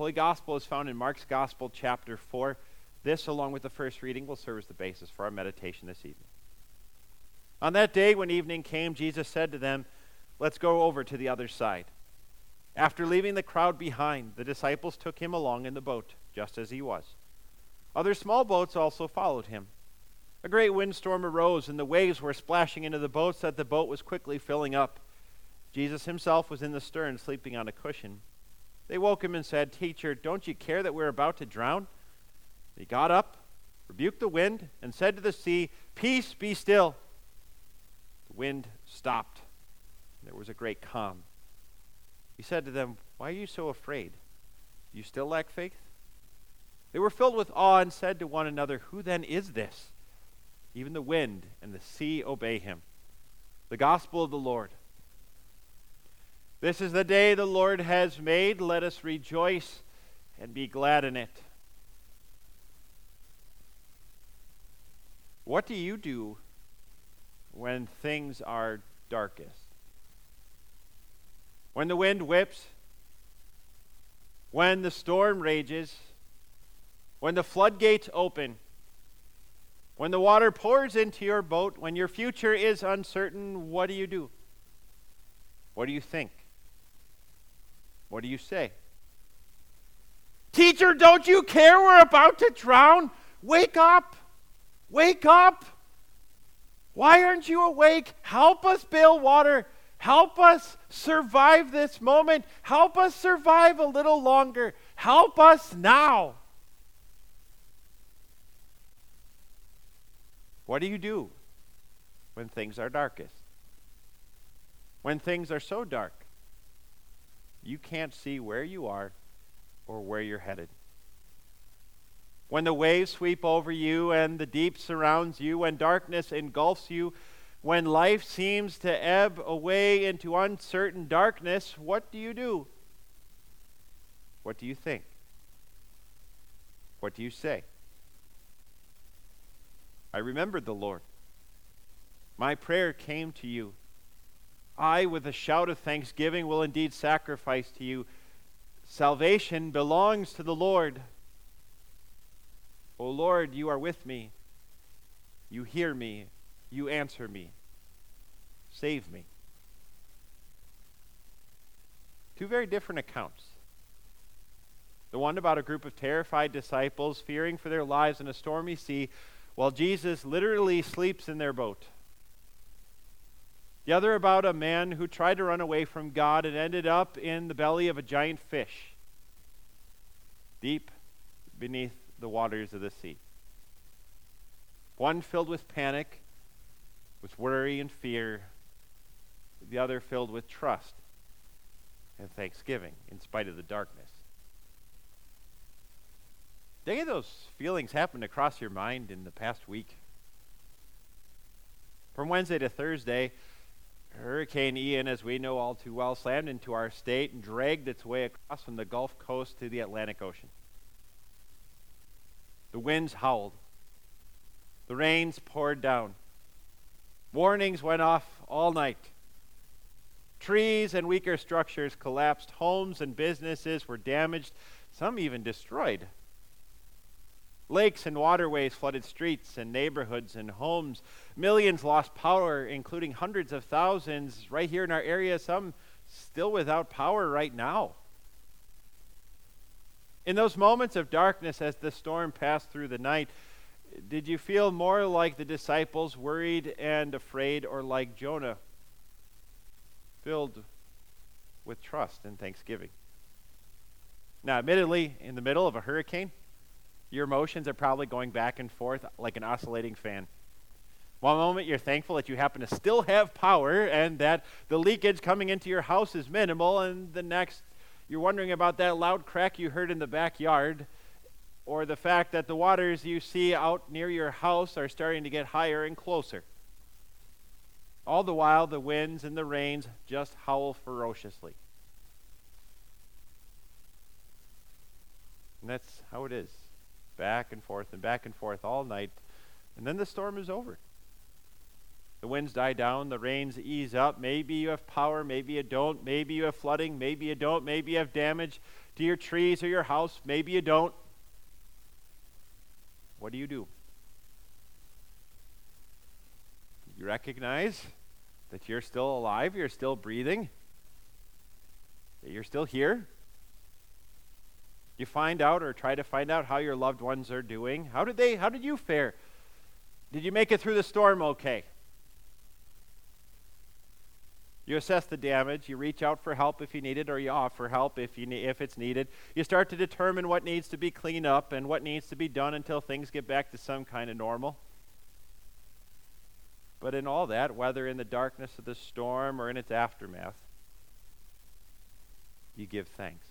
Holy Gospel is found in Mark's Gospel, chapter 4. This, along with the first reading, will serve as the basis for our meditation this evening. On that day, when evening came, Jesus said to them, "Let's go over to the other side." After leaving the crowd behind, the disciples took him along in the boat, just as he was. Other small boats also followed him. A great windstorm arose, and the waves were splashing into the boat so that the boat was quickly filling up. Jesus himself was in the stern, sleeping on a cushion. They woke him and said, "Teacher, don't you care that we're about to drown?" He got up, rebuked the wind, and said to the sea, "Peace, be still." The wind stopped. There was a great calm. He said to them, "Why are you so afraid? Do you still lack faith?" They were filled with awe and said to one another, "Who then is this? Even the wind and the sea obey him." The gospel of the Lord. This is the day the Lord has made. Let us rejoice and be glad in it. What do you do when things are darkest? When the wind whips? When the storm rages? When the floodgates open? When the water pours into your boat? When your future is uncertain, what do you do? What do you think? What do you say? "Teacher, don't you care we're about to drown? Wake up! Wake up! Why aren't you awake? Help us bail water. Help us survive this moment. Help us survive a little longer. Help us now." What do you do when things are darkest? When things are so dark, you can't see where you are or where you're headed. When the waves sweep over you and the deep surrounds you, when darkness engulfs you, when life seems to ebb away into uncertain darkness, what do you do? What do you think? What do you say? I remembered the Lord. My prayer came to you. I, with a shout of thanksgiving, will indeed sacrifice to you. Salvation belongs to the Lord. O Lord, you are with me. You hear me. You answer me. Save me. Two very different accounts. The one about a group of terrified disciples fearing for their lives in a stormy sea, while Jesus literally sleeps in their boat. The other about a man who tried to run away from God and ended up in the belly of a giant fish, deep beneath the waters of the sea. One filled with panic, with worry and fear, the other filled with trust and thanksgiving in spite of the darkness. Did any of those feelings happen to cross your mind in the past week? From Wednesday to Thursday, Hurricane Ian, as we know all too well, slammed into our state and dragged its way across from the Gulf Coast to the Atlantic Ocean. The winds howled. The rains poured down. Warnings went off all night. Trees and weaker structures collapsed. Homes and businesses were damaged, some even destroyed. Lakes and waterways flooded streets and neighborhoods and homes. Millions lost power, including hundreds of thousands right here in our area, some still without power right now. In those moments of darkness as the storm passed through the night, did you feel more like the disciples, worried and afraid, or like Jonah, filled with trust and thanksgiving? Now, admittedly, in the middle of a hurricane, your emotions are probably going back and forth like an oscillating fan. One moment you're thankful that you happen to still have power and that the leakage coming into your house is minimal, and the next you're wondering about that loud crack you heard in the backyard, or the fact that the waters you see out near your house are starting to get higher and closer. All the while, the winds and the rains just howl ferociously. And that's how it is. Back and forth all night. And then the storm is over. The winds die down, the rains ease up. Maybe you have power, maybe you don't. Maybe you have flooding, maybe you don't. Maybe you have damage to your trees or your house. Maybe you don't. What do? You recognize that you're still alive, you're still breathing, that you're still here. You find out or try to find out how your loved ones are doing. How did you fare? Did you make it through the storm okay? You assess the damage. You reach out for help if you need it, or you offer help if it's needed. You start to determine what needs to be cleaned up and what needs to be done until things get back to some kind of normal. But in all that, whether in the darkness of the storm or in its aftermath, you give thanks.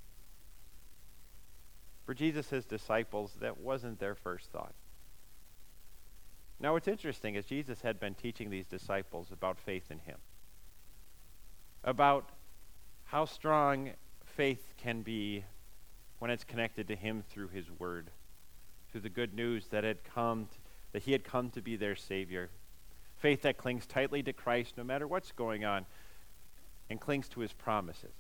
For Jesus' disciples, that wasn't their first thought. Now, what's interesting is Jesus had been teaching these disciples about faith in him, about how strong faith can be when it's connected to him through his word, through the good news that he had come to be their Savior. Faith that clings tightly to Christ no matter what's going on and clings to his promises.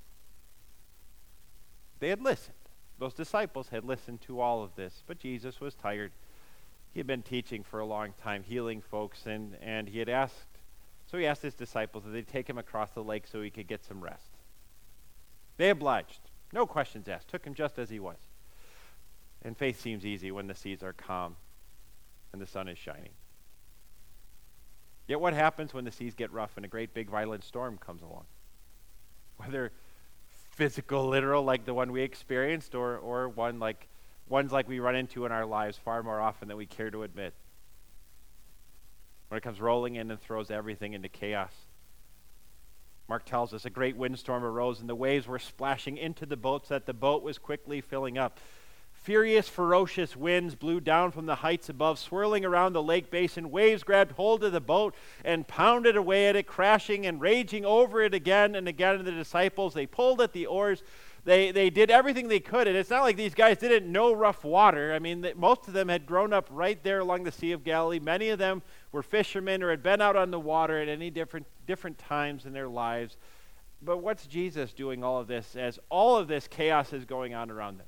They had listened. Those disciples had listened to all of this, but Jesus was tired. He had been teaching for a long time, healing folks, and he asked his disciples that they'd take him across the lake so he could get some rest. They obliged. No questions asked. Took him just as he was. And faith seems easy when the seas are calm and the sun is shining. Yet what happens when the seas get rough and a great big violent storm comes along? Whether physical, literal, like the one we experienced, or ones like we run into in our lives far more often than we care to admit. When it comes rolling in and throws everything into chaos. Mark tells us a great windstorm arose and the waves were splashing into the boat so that the boat was quickly filling up. Furious, ferocious winds blew down from the heights above, swirling around the lake basin. Waves grabbed hold of the boat and pounded away at it, crashing and raging over it again and again. And the disciples, they pulled at the oars. They did everything they could. And it's not like these guys didn't know rough water. I mean, most of them had grown up right there along the Sea of Galilee. Many of them were fishermen or had been out on the water at any different times in their lives. But what's Jesus doing all of this as all of this chaos is going on around them?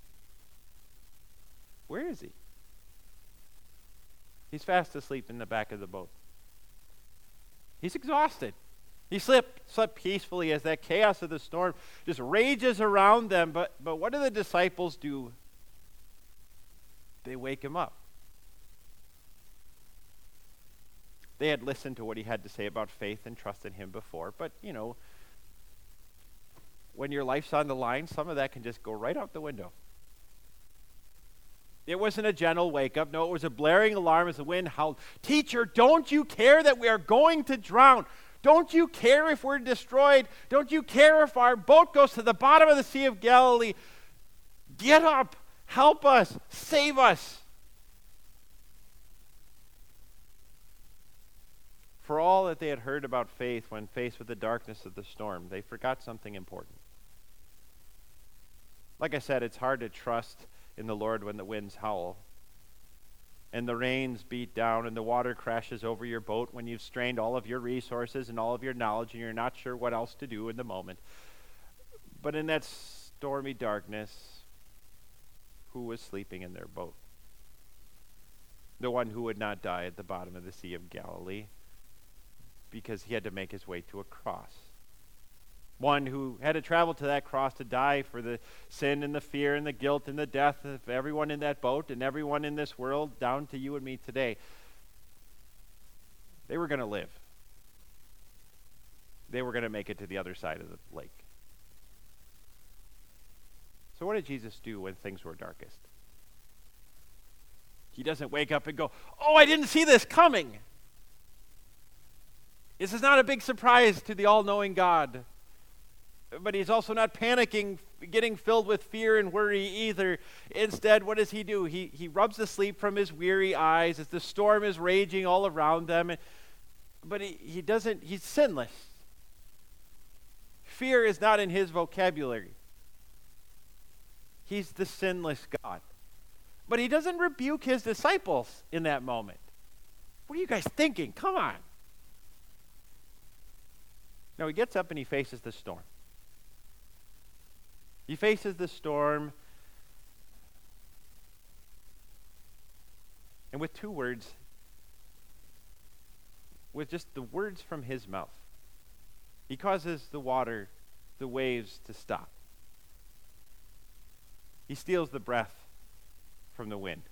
Where is he? He's fast asleep in the back of the boat. He's exhausted. He slept peacefully as that chaos of the storm just rages around them. But what do the disciples do? They wake him up. They had listened to what he had to say about faith and trust in him before. But, when your life's on the line, some of that can just go right out the window. It wasn't a gentle wake-up. No, it was a blaring alarm as the wind howled. Teacher, don't you care that we are going to drown? Don't you care if we're destroyed? Don't you care if our boat goes to the bottom of the Sea of Galilee? Get up. Help us. Save us. For all that they had heard about faith when faced with the darkness of the storm, they forgot something important. Like I said, it's hard to trust in the Lord when the winds howl and the rains beat down and the water crashes over your boat when you've strained all of your resources and all of your knowledge and you're not sure what else to do in the moment. But in that stormy darkness, who was sleeping in their boat? The one who would not die at the bottom of the Sea of Galilee because he had to make his way to a cross. One who had to travel to that cross to die for the sin and the fear and the guilt and the death of everyone in that boat and everyone in this world, down to you and me today. They were going to live. They were going to make it to the other side of the lake. So what did Jesus do when things were darkest? He doesn't wake up and go, "Oh, I didn't see this coming." This is not a big surprise to the all-knowing God. But he's also not panicking, getting filled with fear and worry either. Instead, what does he do? He rubs the sleep from his weary eyes as the storm is raging all around them. But he's sinless. Fear is not in his vocabulary. He's the sinless God. But he doesn't rebuke his disciples in that moment. What are you guys thinking? Come on. No, he gets up and he faces the storm. He faces the storm, and with two words, with just the words from his mouth, he causes the water, the waves to stop. He steals the breath from the wind.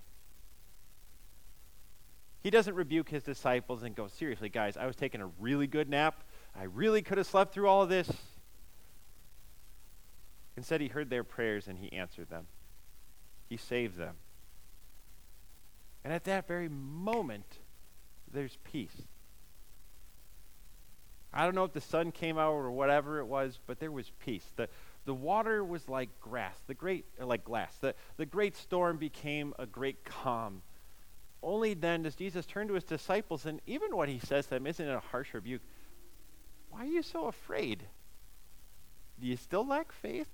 He doesn't rebuke his disciples and go, seriously, guys, I was taking a really good nap. I really could have slept through all of this. Instead, he heard their prayers and he answered them. He saved them. And at that very moment, there's peace. I don't know if the sun came out or whatever it was, but there was peace. The water was like grass, like glass. The great storm became a great calm. Only then does Jesus turn to his disciples, and even what he says to them isn't a harsh rebuke. Why are you so afraid? Do you still lack faith?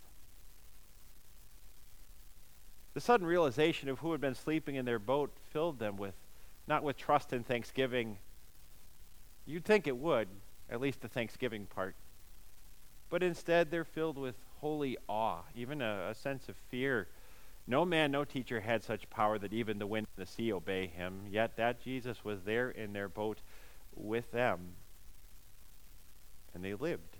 The sudden realization of who had been sleeping in their boat filled them not with trust and thanksgiving. You'd think it would, at least the thanksgiving part. But instead, they're filled with holy awe, even a sense of fear. No man, no teacher had such power that even the wind and the sea obey him. Yet that Jesus was there in their boat with them, and they lived.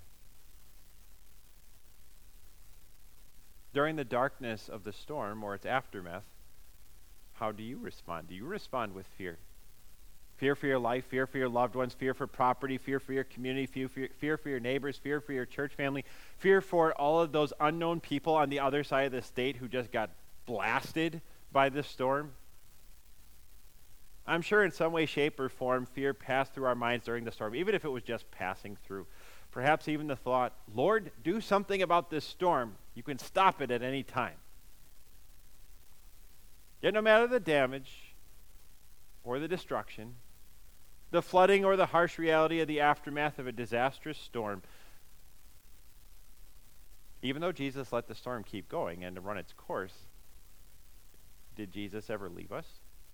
During the darkness of the storm or its aftermath, how do you respond? Do you respond with fear? Fear for your life, fear for your loved ones, fear for property, fear for your community, fear for your neighbors, fear for your church family, fear for all of those unknown people on the other side of the state who just got blasted by this storm? I'm sure in some way, shape, or form, fear passed through our minds during the storm, even if it was just passing through. Perhaps even the thought, Lord, do something about this storm. You can stop it at any time. Yet no matter the damage or the destruction, the flooding or the harsh reality of the aftermath of a disastrous storm, even though Jesus let the storm keep going and to run its course, did Jesus ever leave us?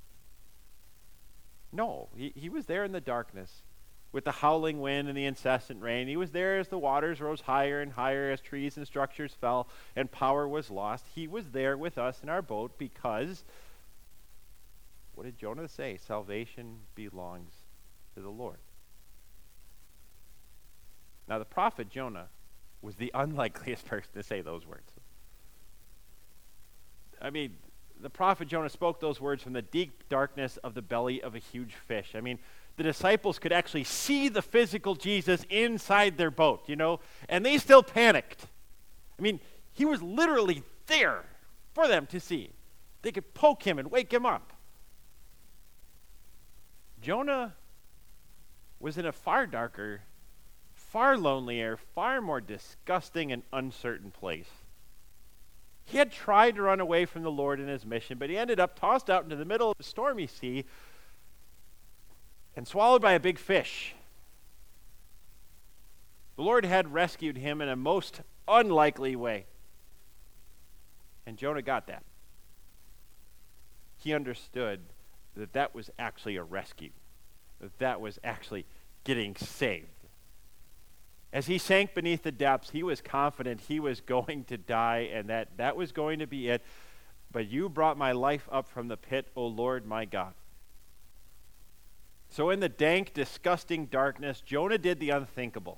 No, he was there in the darkness with the howling wind and the incessant rain. He was there as the waters rose higher and higher, as trees and structures fell and power was lost. He was there with us in our boat because, what did Jonah say? Salvation belongs to the Lord. Now, the prophet Jonah was the unlikeliest person to say those words. I mean, the prophet Jonah spoke those words from the deep darkness of the belly of a huge fish. I mean, the disciples could actually see the physical Jesus inside their boat, and they still panicked. I mean, he was literally there for them to see. They could poke him and wake him up. Jonah was in a far darker, far lonelier, far more disgusting and uncertain place. He had tried to run away from the Lord in his mission, but he ended up tossed out into the middle of the stormy sea and swallowed by a big fish. The Lord had rescued him in a most unlikely way. And Jonah got that. He understood that was actually a rescue, that was actually getting saved. As he sank beneath the depths, he was confident he was going to die and that was going to be it. But you brought my life up from the pit, O Lord my God. So in the dank, disgusting darkness, Jonah did the unthinkable.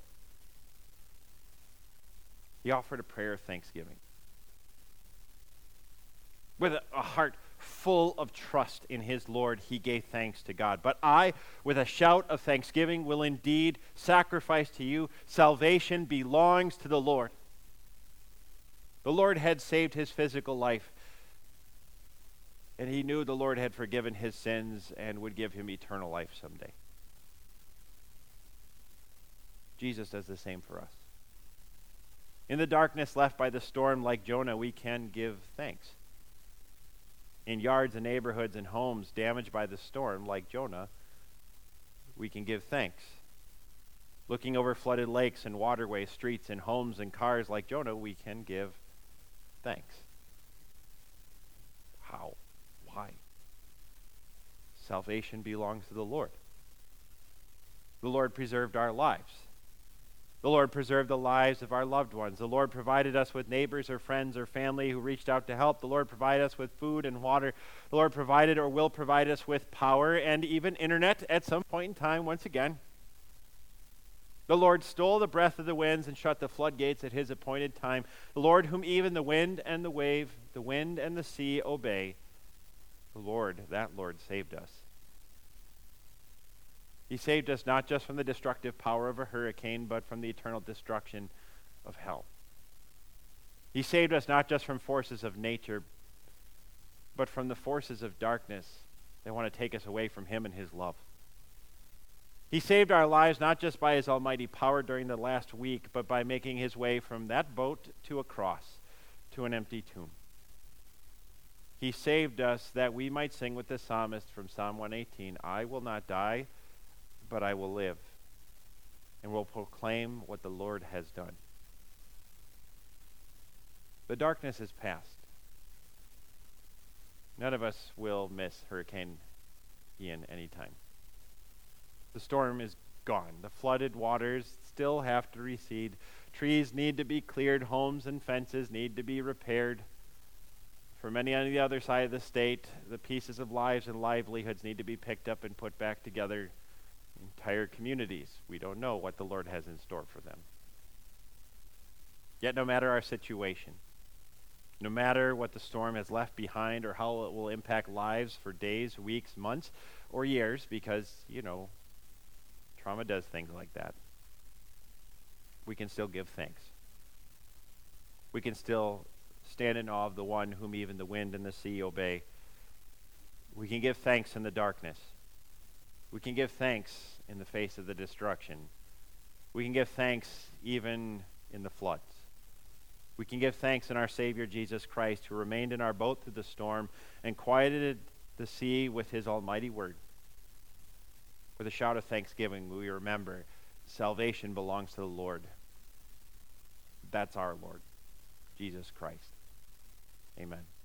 He offered a prayer of thanksgiving. With a heart full of trust in his Lord, he gave thanks to God. But I, with a shout of thanksgiving, will indeed sacrifice to you. Salvation belongs to the Lord. The Lord had saved his physical life, and he knew the Lord had forgiven his sins and would give him eternal life someday. Jesus does the same for us. In the darkness left by the storm, like Jonah, we can give thanks. In yards and neighborhoods and homes damaged by the storm, like Jonah, we can give thanks. Looking over flooded lakes and waterways, streets and homes and cars, like Jonah, we can give thanks. How? Why? Salvation belongs to the Lord. The Lord preserved our lives. The The Lord preserved the lives of our loved ones. The Lord provided us with neighbors or friends or family who reached out to help. The Lord provided us with food and water. The Lord provided or will provide us with power and even internet at some point in time once again. The Lord stole the breath of the winds and shut the floodgates at his appointed time. The Lord whom even the wind and the wave, the wind and the sea obey. The Lord, that Lord saved us. He saved us not just from the destructive power of a hurricane, but from the eternal destruction of hell. He saved us not just from forces of nature, but from the forces of darkness that want to take us away from him and his love. He saved our lives not just by his almighty power during the last week, but by making his way from that boat to a cross, to an empty tomb. He saved us that we might sing with the psalmist from Psalm 118, I will not die, but I will live, and will proclaim what the Lord has done. The darkness is past. None of us will miss Hurricane Ian anytime. The storm is gone. The flooded waters still have to recede. Trees need to be cleared. Homes and fences need to be repaired. For many on the other side of the state, the pieces of lives and livelihoods need to be picked up and put back together. Entire communities, we don't know what the Lord has in store for them. Yet no matter our situation, no matter what the storm has left behind or how it will impact lives for days, weeks, months, or years, because, trauma does things like that, we can still give thanks. We can still stand in awe of the one whom even the wind and the sea obey. We can give thanks in the darkness. We can give thanks in the face of the destruction. We can give thanks even in the floods. We can give thanks in our Savior Jesus Christ, who remained in our boat through the storm and quieted the sea with his almighty word. With a shout of thanksgiving, we remember salvation belongs to the Lord. That's our Lord, Jesus Christ. Amen.